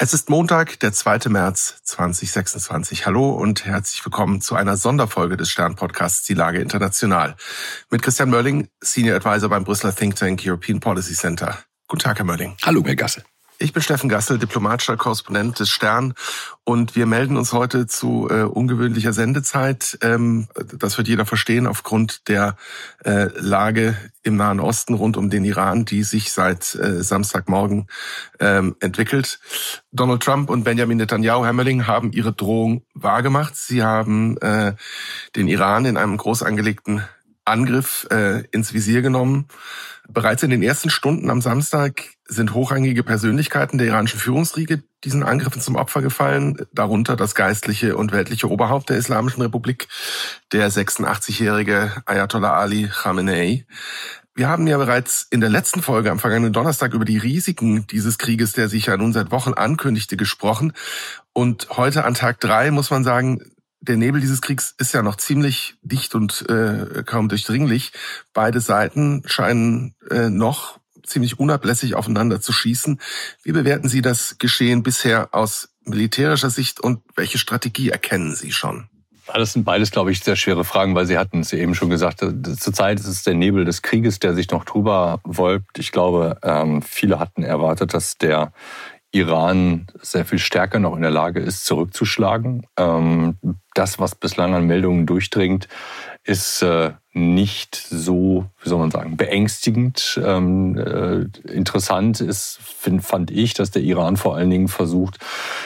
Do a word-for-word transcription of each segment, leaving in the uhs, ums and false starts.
Es ist Montag, der zweite März zweitausendsechsundzwanzig. Hallo und herzlich willkommen zu einer Sonderfolge des Stern-Podcasts Die Lage international. Mit Christian Mölling, Senior Advisor beim Brüsseler Think Tank European Policy Center. Guten Tag, Herr Mölling. Hallo, Herr Gassel. Ich bin Steffen Gassel, diplomatischer Korrespondent des Stern, und wir melden uns heute zu äh, ungewöhnlicher Sendezeit. Ähm, das wird jeder verstehen aufgrund der äh, Lage im Nahen Osten rund um den Iran, die sich seit äh, Samstagmorgen ähm, entwickelt. Donald Trump und Benjamin Netanyahu, Herr Mölling, haben ihre Drohung wahrgemacht. Sie haben äh, den Iran in einem groß angelegten Angriff äh, ins Visier genommen. Bereits in den ersten Stunden am Samstag sind hochrangige Persönlichkeiten der iranischen Führungsriege diesen Angriffen zum Opfer gefallen, darunter das geistliche und weltliche Oberhaupt der Islamischen Republik, der sechsundachtzigjährige Ayatollah Ali Khamenei. Wir haben ja bereits in der letzten Folge am vergangenen Donnerstag über die Risiken dieses Krieges, der sich ja nun seit Wochen ankündigte, gesprochen. Und heute an Tag drei muss man sagen, der Nebel dieses Kriegs ist ja noch ziemlich dicht und äh, kaum durchdringlich. Beide Seiten scheinen äh, noch ziemlich unablässig aufeinander zu schießen. Wie bewerten Sie das Geschehen bisher aus militärischer Sicht und welche Strategie erkennen Sie schon? Das sind beides, glaube ich, sehr schwere Fragen, weil Sie hatten es eben schon gesagt, zurzeit ist es der Nebel des Krieges, der sich noch drüber wölbt. Ich glaube, viele hatten erwartet, dass der Iran sehr viel stärker noch in der Lage ist, zurückzuschlagen. Das, was bislang an Meldungen durchdringt, ist nicht so, wie soll man sagen, beängstigend. Interessant ist, fand ich, dass der Iran vor allen Dingen versucht,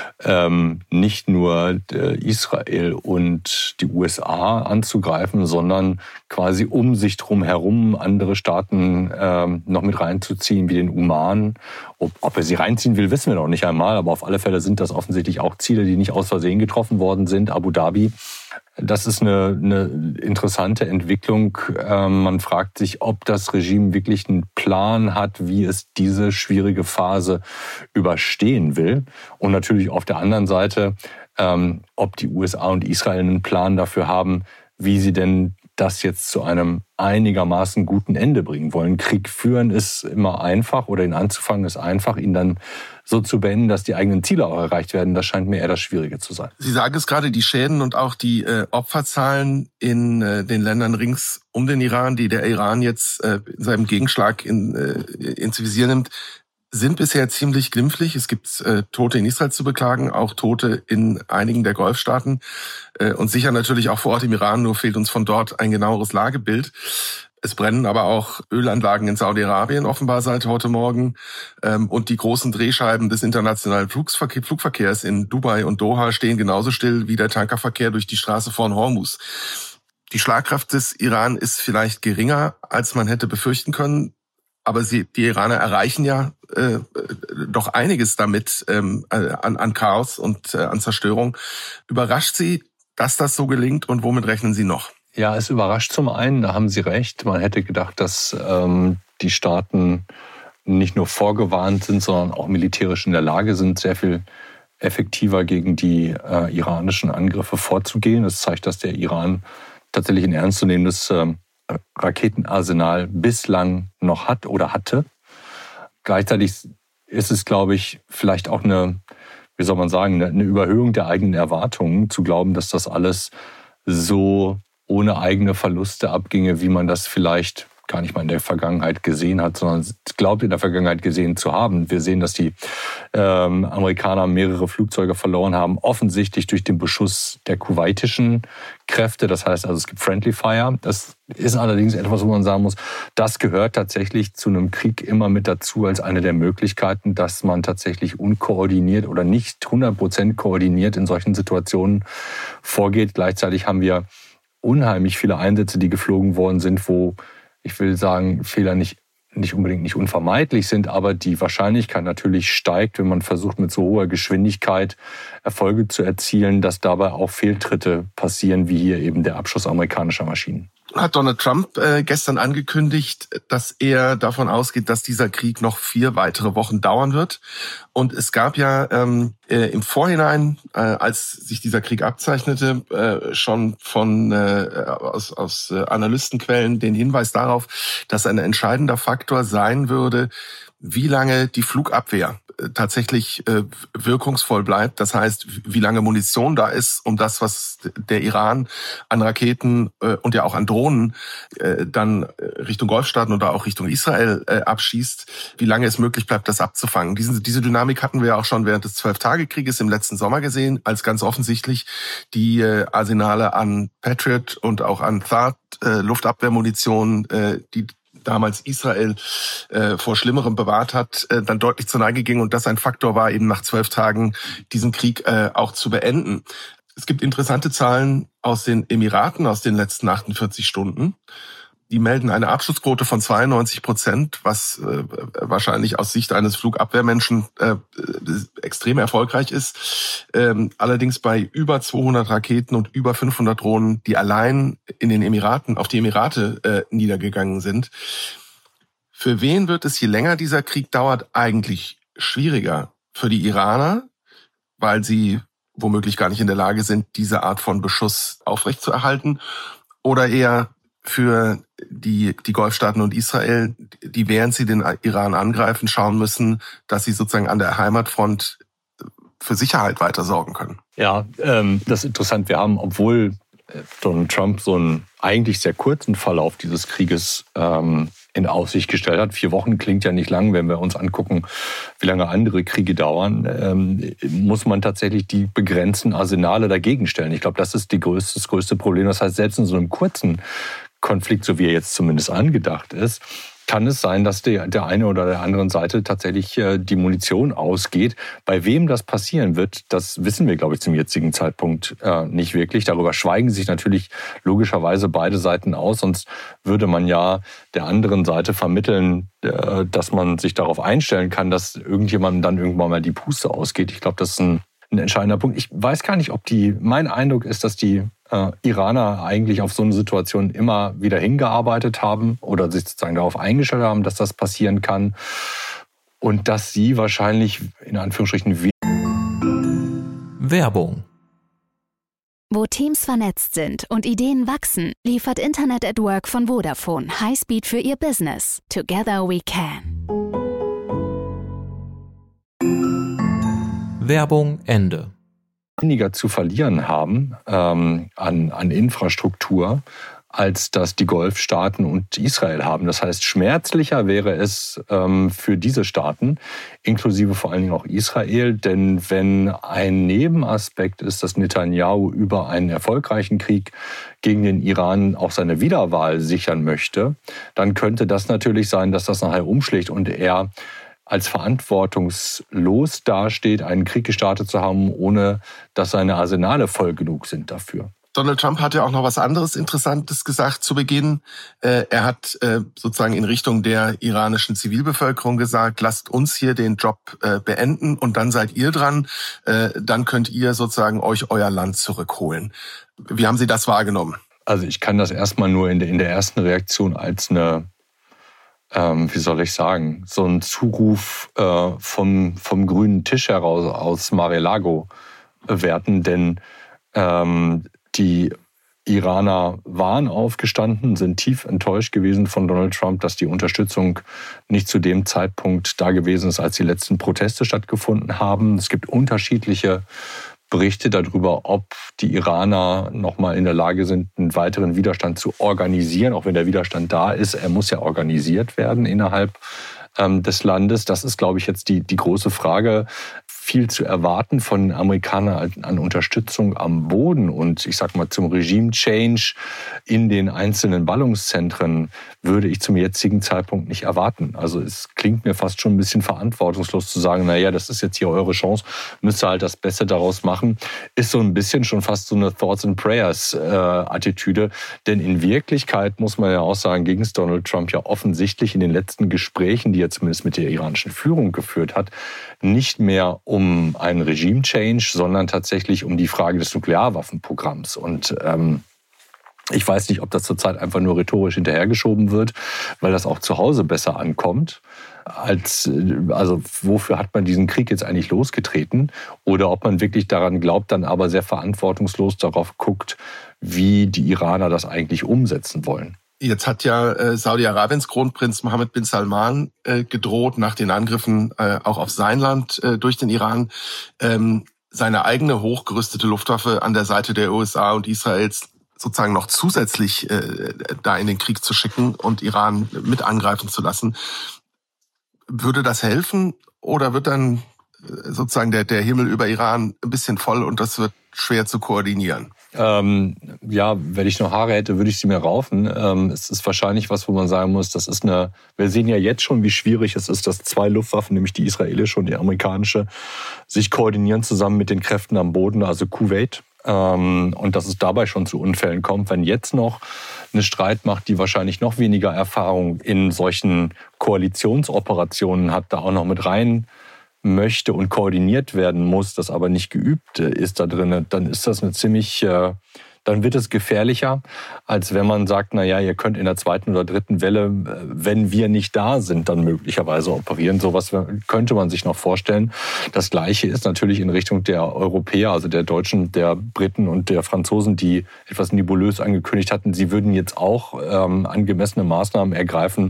nicht nur Israel und die U S A anzugreifen, sondern quasi um sich drum herum andere Staaten noch mit reinzuziehen, wie den Oman. Ob, ob er sie reinziehen will, wissen wir noch nicht einmal, aber auf alle Fälle sind das offensichtlich auch Ziele, die nicht aus Versehen getroffen worden sind. Abu Dhabi. Das ist eine, eine interessante Entwicklung. Ähm, man fragt sich, ob das Regime wirklich einen Plan hat, wie es diese schwierige Phase überstehen will. Und natürlich auf der anderen Seite, ähm, ob die U S A und Israel einen Plan dafür haben, wie sie denn das jetzt zu einem einigermaßen guten Ende bringen wollen. Krieg führen ist immer einfach, oder ihn anzufangen ist einfach, ihn dann so zu beenden, dass die eigenen Ziele auch erreicht werden. Das scheint mir eher das Schwierige zu sein. Sie sagen es gerade, die Schäden und auch die äh, Opferzahlen in äh, den Ländern rings um den Iran, die der Iran jetzt äh, in seinem Gegenschlag in, äh, ins Visier nimmt, sind bisher ziemlich glimpflich. Es gibt äh, Tote in Israel zu beklagen, auch Tote in einigen der Golfstaaten äh, und sicher natürlich auch vor Ort im Iran, nur fehlt uns von dort ein genaueres Lagebild. Es brennen aber auch Ölanlagen in Saudi-Arabien offenbar seit heute Morgen ähm, und die großen Drehscheiben des internationalen Flugverke- Flugverkehrs in Dubai und Doha stehen genauso still wie der Tankerverkehr durch die Straße von Hormuz. Die Schlagkraft des Iran ist vielleicht geringer, als man hätte befürchten können. Aber sie, die Iraner erreichen ja äh, doch einiges damit ähm, an, an Chaos und äh, an Zerstörung. Überrascht Sie, dass das so gelingt, und womit rechnen Sie noch? Ja, es überrascht zum einen, da haben Sie recht. Man hätte gedacht, dass ähm, die Staaten nicht nur vorgewarnt sind, sondern auch militärisch in der Lage sind, sehr viel effektiver gegen die äh, iranischen Angriffe vorzugehen. Das zeigt, dass der Iran tatsächlich ein ernstzunehmendes äh, Raketenarsenal bislang noch hat oder hatte. Gleichzeitig ist es, glaube ich, vielleicht auch eine, wie soll man sagen, eine Überhöhung der eigenen Erwartungen, zu glauben, dass das alles so ohne eigene Verluste abginge, wie man das vielleicht gar nicht mal in der Vergangenheit gesehen hat, sondern glaubt in der Vergangenheit gesehen zu haben. Wir sehen, dass die ähm, Amerikaner mehrere Flugzeuge verloren haben, offensichtlich durch den Beschuss der kuwaitischen Kräfte. Das heißt also, es gibt Friendly Fire. Das ist allerdings etwas, wo man sagen muss, das gehört tatsächlich zu einem Krieg immer mit dazu als eine der Möglichkeiten, dass man tatsächlich unkoordiniert oder nicht hundert Prozent koordiniert in solchen Situationen vorgeht. Gleichzeitig haben wir unheimlich viele Einsätze, die geflogen worden sind, wo, ich will sagen, Fehler nicht, nicht unbedingt nicht unvermeidlich sind, aber die Wahrscheinlichkeit natürlich steigt, wenn man versucht, mit so hoher Geschwindigkeit Erfolge zu erzielen, dass dabei auch Fehltritte passieren, wie hier eben der Abschuss amerikanischer Maschinen. Hat Donald Trump äh, gestern angekündigt, dass er davon ausgeht, dass dieser Krieg noch vier weitere Wochen dauern wird. Und es gab ja ähm, äh, im Vorhinein, äh, als sich dieser Krieg abzeichnete, äh, schon von äh, aus, aus äh, Analystenquellen den Hinweis darauf, dass ein entscheidender Faktor sein würde, wie lange die Flugabwehr tatsächlich äh, wirkungsvoll bleibt. Das heißt, wie lange Munition da ist, um das, was der Iran an Raketen äh, und ja auch an Drohnen äh, dann Richtung Golfstaaten oder auch Richtung Israel äh, abschießt, wie lange es möglich bleibt, das abzufangen. Diese, diese Dynamik hatten wir ja auch schon während des Zwölftagekrieges im letzten Sommer gesehen, als ganz offensichtlich die äh, Arsenale an Patriot und auch an THAAD, äh, Luftabwehrmunition, äh, die damals Israel äh, vor Schlimmerem bewahrt hat, äh, dann deutlich zur Neige ging und das ein Faktor war, eben nach zwölf Tagen diesen Krieg äh, auch zu beenden. Es gibt interessante Zahlen aus den Emiraten aus den letzten achtundvierzig Stunden. Die melden eine Abschussquote von zweiundneunzig Prozent, was äh, wahrscheinlich aus Sicht eines Flugabwehrmenschen äh, extrem erfolgreich ist. Ähm, allerdings bei über zweihundert Raketen und über fünfhundert Drohnen, die allein in den Emiraten, auf die Emirate äh, niedergegangen sind. Für wen wird es, je länger dieser Krieg dauert, eigentlich schwieriger? Für die Iraner, weil sie womöglich gar nicht in der Lage sind, diese Art von Beschuss aufrechtzuerhalten, oder eher für die, die Golfstaaten und Israel, die während sie den Iran angreifen, schauen müssen, dass sie sozusagen an der Heimatfront für Sicherheit weiter sorgen können? Ja, ähm, das ist interessant. Wir haben, obwohl Donald Trump so einen eigentlich sehr kurzen Verlauf dieses Krieges ähm, in Aussicht gestellt hat. Vier Wochen klingt ja nicht lang, wenn wir uns angucken, wie lange andere Kriege dauern, ähm, muss man tatsächlich die begrenzten Arsenale dagegen stellen. Ich glaube, das ist die größte, das größte Problem. Das heißt, selbst in so einem kurzen Konflikt, so wie er jetzt zumindest angedacht ist, kann es sein, dass der, der eine oder der anderen Seite tatsächlich äh, die Munition ausgeht. Bei wem das passieren wird, das wissen wir, glaube ich, zum jetzigen Zeitpunkt äh, nicht wirklich. Darüber schweigen sich natürlich logischerweise beide Seiten aus, sonst würde man ja der anderen Seite vermitteln, äh, dass man sich darauf einstellen kann, dass irgendjemandem dann irgendwann mal die Puste ausgeht. Ich glaube, das ist ein, ein entscheidender Punkt. Ich weiß gar nicht, ob die, mein Eindruck ist, dass die Äh, Iraner eigentlich auf so eine Situation immer wieder hingearbeitet haben oder sich sozusagen darauf eingestellt haben, dass das passieren kann und dass sie wahrscheinlich in Anführungsstrichen Werbung. Wo Teams vernetzt sind und Ideen wachsen, liefert Internet at Work von Vodafone Highspeed für Ihr Business. Together we can. Werbung Ende. Weniger zu verlieren haben ähm, an, an Infrastruktur, als das die Golfstaaten und Israel haben. Das heißt, schmerzlicher wäre es ähm, für diese Staaten, inklusive vor allen Dingen auch Israel, denn wenn ein Nebenaspekt ist, dass Netanyahu über einen erfolgreichen Krieg gegen den Iran auch seine Wiederwahl sichern möchte, dann könnte das natürlich sein, dass das nachher umschlägt und er als verantwortungslos dasteht, einen Krieg gestartet zu haben, ohne dass seine Arsenale voll genug sind dafür. Donald Trump hat ja auch noch was anderes Interessantes gesagt zu Beginn. Er hat sozusagen in Richtung der iranischen Zivilbevölkerung gesagt, lasst uns hier den Job beenden und dann seid ihr dran. Dann könnt ihr sozusagen euch euer Land zurückholen. Wie haben Sie das wahrgenommen? Also ich kann das erstmal nur in der, in der ersten Reaktion als eine Ähm, wie soll ich sagen, so ein Zuruf äh, vom, vom grünen Tisch heraus aus Mar-a-Lago werten, denn ähm, die Iraner waren aufgestanden, sind tief enttäuscht gewesen von Donald Trump, dass die Unterstützung nicht zu dem Zeitpunkt da gewesen ist, als die letzten Proteste stattgefunden haben. Es gibt unterschiedliche Berichte darüber, ob die Iraner noch mal in der Lage sind, einen weiteren Widerstand zu organisieren, auch wenn der Widerstand da ist. Er muss ja organisiert werden innerhalb ähm, des Landes. Das ist, glaube ich, jetzt die, die große Frage. Viel zu erwarten von den Amerikanern an Unterstützung am Boden und ich sag mal zum Regime-Change in den einzelnen Ballungszentren würde ich zum jetzigen Zeitpunkt nicht erwarten. Also es klingt mir fast schon ein bisschen verantwortungslos zu sagen, naja, das ist jetzt hier eure Chance, müsst ihr halt das Beste daraus machen. Ist so ein bisschen schon fast so eine Thoughts and Prayers äh, Attitüde. Denn in Wirklichkeit muss man ja auch sagen, ging es Donald Trump ja offensichtlich in den letzten Gesprächen, die er zumindest mit der iranischen Führung geführt hat, nicht mehr um einen Regime-Change, sondern tatsächlich um die Frage des Nuklearwaffenprogramms. Und ähm, ich weiß nicht, ob das zurzeit einfach nur rhetorisch hinterhergeschoben wird, weil das auch zu Hause besser ankommt. Als, also wofür hat man diesen Krieg jetzt eigentlich losgetreten? Oder ob man wirklich daran glaubt, dann aber sehr verantwortungslos darauf guckt, wie die Iraner das eigentlich umsetzen wollen. Jetzt hat ja äh, Saudi-Arabiens Kronprinz Mohammed bin Salman äh, gedroht, nach den Angriffen äh, auch auf sein Land äh, durch den Iran, ähm, seine eigene hochgerüstete Luftwaffe an der Seite der U S A und Israels sozusagen noch zusätzlich äh, da in den Krieg zu schicken und Iran mit angreifen zu lassen. Würde das helfen oder wird dann sozusagen der, der Himmel über Iran ein bisschen voll und das wird schwer zu koordinieren? Ähm, ja, wenn ich noch Haare hätte, würde ich sie mir raufen. Ähm, es ist wahrscheinlich was, wo man sagen muss, das ist eine, wir sehen ja jetzt schon, wie schwierig es ist, dass zwei Luftwaffen, nämlich die israelische und die amerikanische, sich koordinieren zusammen mit den Kräften am Boden, also Kuwait. Ähm, und dass es dabei schon zu Unfällen kommt. Wenn jetzt noch eine Streitmacht, die wahrscheinlich noch weniger Erfahrung in solchen Koalitionsoperationen hat, da auch noch mit rein möchte und koordiniert werden muss, das aber nicht geübt ist da drin, dann ist das eine ziemlich, äh, dann wird es gefährlicher, als wenn man sagt, na ja, ihr könnt in der zweiten oder dritten Welle, wenn wir nicht da sind, dann möglicherweise operieren. Sowas könnte man sich noch vorstellen. Das Gleiche ist natürlich in Richtung der Europäer, also der Deutschen, der Briten und der Franzosen, die etwas nebulös angekündigt hatten, sie würden jetzt auch ähm, angemessene Maßnahmen ergreifen,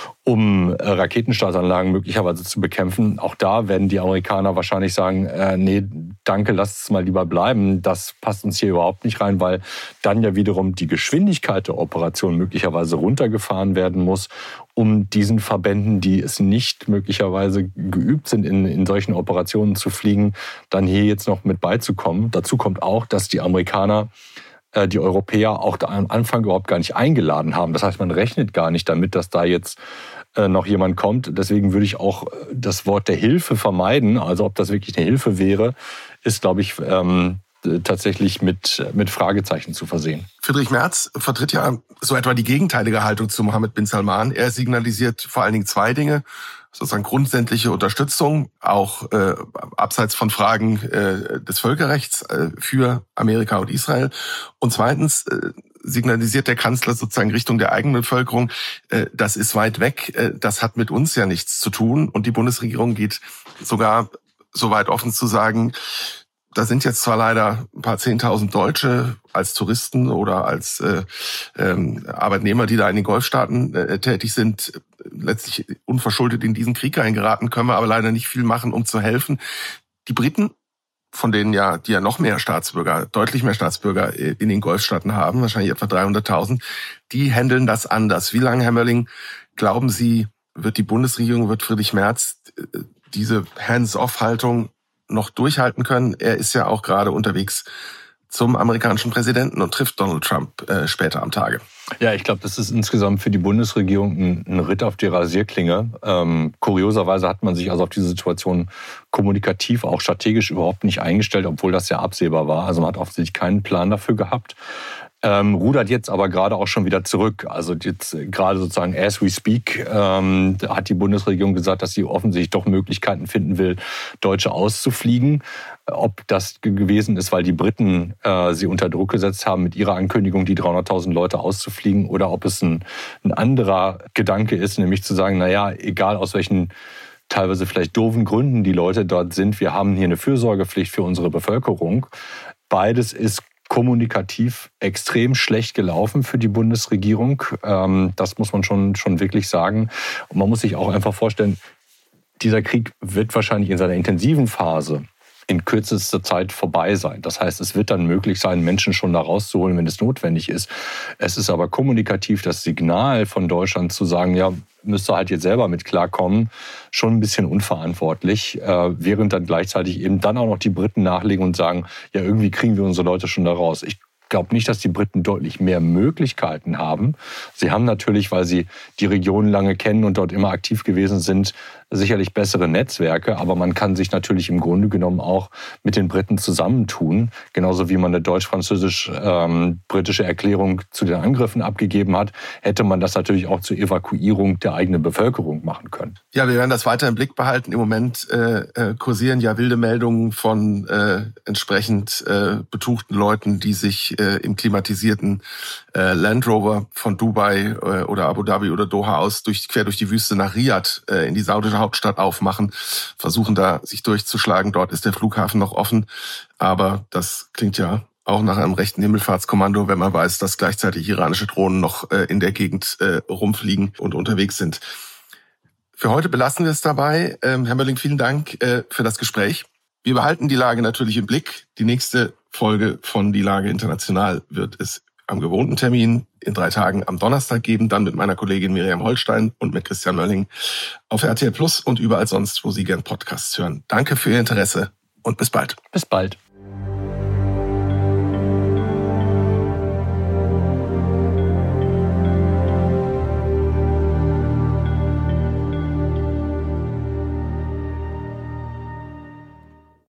um Raketenstartanlagen möglicherweise zu bekämpfen. Auch da werden die Amerikaner wahrscheinlich sagen, äh, nee, danke, lasst es mal lieber bleiben. Das passt uns hier überhaupt nicht rein, weil dann ja wiederum die Geschwindigkeit der Operation möglicherweise runtergefahren werden muss, um diesen Verbänden, die es nicht möglicherweise geübt sind, in, in solchen Operationen zu fliegen, dann hier jetzt noch mit beizukommen. Dazu kommt auch, dass die Amerikaner die Europäer auch am Anfang überhaupt gar nicht eingeladen haben. Das heißt, man rechnet gar nicht damit, dass da jetzt noch jemand kommt. Deswegen würde ich auch das Wort der Hilfe vermeiden. Also ob das wirklich eine Hilfe wäre, ist, glaube ich, ähm, tatsächlich mit, mit Fragezeichen zu versehen. Friedrich Merz vertritt ja so etwa die gegenteilige Haltung zu Mohammed bin Salman. Er signalisiert vor allen Dingen zwei Dinge. Sozusagen grundsätzliche Unterstützung, auch äh, abseits von Fragen äh, des Völkerrechts äh, für Amerika und Israel. Und zweitens äh, signalisiert der Kanzler sozusagen Richtung der eigenen Bevölkerung, äh, das ist weit weg, äh, das hat mit uns ja nichts zu tun. Und die Bundesregierung geht sogar so weit offen zu sagen, da sind jetzt zwar leider ein paar Zehntausend Deutsche als Touristen oder als äh, ähm, Arbeitnehmer, die da in den Golfstaaten äh, tätig sind, letztlich unverschuldet in diesen Krieg reingeraten, können wir aber leider nicht viel machen, um zu helfen. Die Briten, von denen ja, die ja noch mehr Staatsbürger, deutlich mehr Staatsbürger in den Golfstaaten haben, wahrscheinlich etwa dreihunderttausend, die handeln das anders. Wie lange, Herr Mölling, glauben Sie, wird die Bundesregierung, wird Friedrich Merz diese Hands-off-Haltung noch durchhalten können? Er ist ja auch gerade unterwegs zum amerikanischen Präsidenten und trifft Donald Trump äh, später am Tage. Ja, ich glaube, das ist insgesamt für die Bundesregierung ein, ein Ritt auf die Rasierklinge. Ähm, kurioserweise hat man sich also auf diese Situation kommunikativ, auch strategisch überhaupt nicht eingestellt, obwohl das ja absehbar war. Also man hat offensichtlich keinen Plan dafür gehabt. Ähm, rudert jetzt aber gerade auch schon wieder zurück. Also jetzt gerade sozusagen as we speak ähm, hat die Bundesregierung gesagt, dass sie offensichtlich doch Möglichkeiten finden will, Deutsche auszufliegen. Ob das gewesen ist, weil die Briten äh, sie unter Druck gesetzt haben mit ihrer Ankündigung, die dreihunderttausend Leute auszufliegen, oder ob es ein, ein anderer Gedanke ist, nämlich zu sagen, naja, egal aus welchen teilweise vielleicht doofen Gründen die Leute dort sind, wir haben hier eine Fürsorgepflicht für unsere Bevölkerung. Beides ist kommunikativ extrem schlecht gelaufen für die Bundesregierung. Das muss man schon, schon wirklich sagen. Und man muss sich auch einfach vorstellen, dieser Krieg wird wahrscheinlich in seiner intensiven Phase in kürzester Zeit vorbei sein. Das heißt, es wird dann möglich sein, Menschen schon da rauszuholen, wenn es notwendig ist. Es ist aber kommunikativ das Signal von Deutschland zu sagen, ja, müsst ihr halt jetzt selber mit klarkommen, schon ein bisschen unverantwortlich, äh, während dann gleichzeitig eben dann auch noch die Briten nachlegen und sagen, ja, irgendwie kriegen wir unsere Leute schon da raus. Ich glaube nicht, dass die Briten deutlich mehr Möglichkeiten haben. Sie haben natürlich, weil sie die Region lange kennen und dort immer aktiv gewesen sind, sicherlich bessere Netzwerke, aber man kann sich natürlich im Grunde genommen auch mit den Briten zusammentun, genauso wie man eine deutsch-französisch-britische ähm, Erklärung zu den Angriffen abgegeben hat, hätte man das natürlich auch zur Evakuierung der eigenen Bevölkerung machen können. Ja, wir werden das weiter im Blick behalten. Im Moment äh, kursieren ja wilde Meldungen von äh, entsprechend äh, betuchten Leuten, die sich äh, im klimatisierten äh, Land Rover von Dubai äh, oder Abu Dhabi oder Doha aus durch, quer durch die Wüste nach Riyadh äh, in die saudische Hauptstadt aufmachen, versuchen da sich durchzuschlagen. Dort ist der Flughafen noch offen, aber das klingt ja auch nach einem rechten Himmelfahrtskommando, wenn man weiß, dass gleichzeitig iranische Drohnen noch äh, in der Gegend äh, rumfliegen und unterwegs sind. Für heute belassen wir es dabei. Ähm, Herr Mölling, vielen Dank äh, für das Gespräch. Wir behalten die Lage natürlich im Blick. Die nächste Folge von Die Lage International wird es am gewohnten Termin in drei Tagen am Donnerstag geben, dann mit meiner Kollegin Miriam Holstein und mit Christian Mölling auf R T L Plus und überall sonst, wo Sie gern Podcasts hören. Danke für Ihr Interesse und bis bald. Bis bald.